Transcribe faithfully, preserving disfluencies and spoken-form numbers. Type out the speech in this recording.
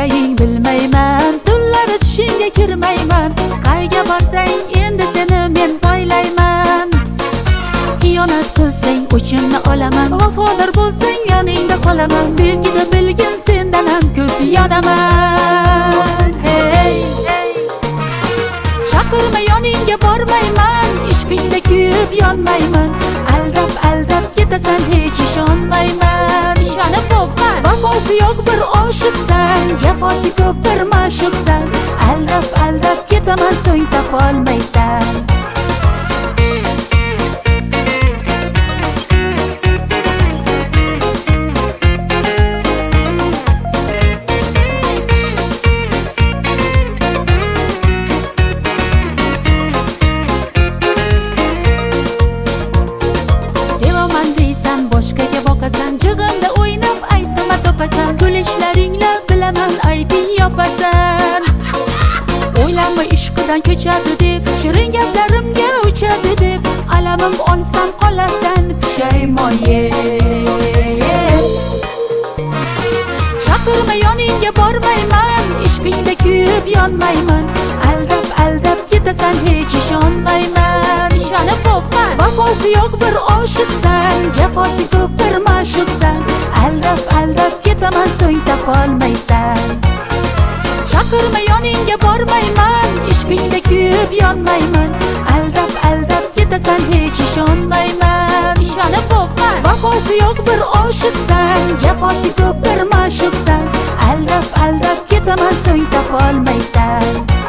yuraging bilmayman, tunlari tushingga kirmayman. Qayga borsang endi seni men poylayman. Xiyonat qilsang o'chimni olaman, vafodor bo'lsang yoningda qolaman. Sevgida bilgin sendan ham ko'p yonaman. Hey, chaqirma yoningga bormayman, ishqingda kuyib yonmayman. Aldab aldab ketasan hech ishonmayman. Ishonib bo'pman, vafosi yo'q bir oshiqsan, jafosi ko'p bir ma'shuqsan. Aldab aldab ketaman so'ng topolmaysan. Boshqaga boqasan, jig'imda o'ynab aytma topasan. Kulishlaringla bilaman aybing yopasan. O'ylama ishqidan kechadi deb, shirin gaplarimga o'chadi deb. Alamim olsam qolasan pushaymon yeb. Chaqirma yoningga bormayman, ishqingda kuyib yonmayman. Aldab aldab ketasan hech ishonmayman. Ishonib bo'pman, vafosi yo'q bir oshiqsan, jafosi ko'p bir ma'shuqsan. Aldab aldab ketaman so'ng topolmaysan. Chaqirma yoningga bormayman, ishqingda kuyib yonmayman. Aldab aldab ketasan hech ishonmayman. Ishonib bo'pman, vafosi yo'q bir oshiqsan, jafosi ko'p bir ma'shuqsan. Aldab aldab ketaman so'ng topolmaysan.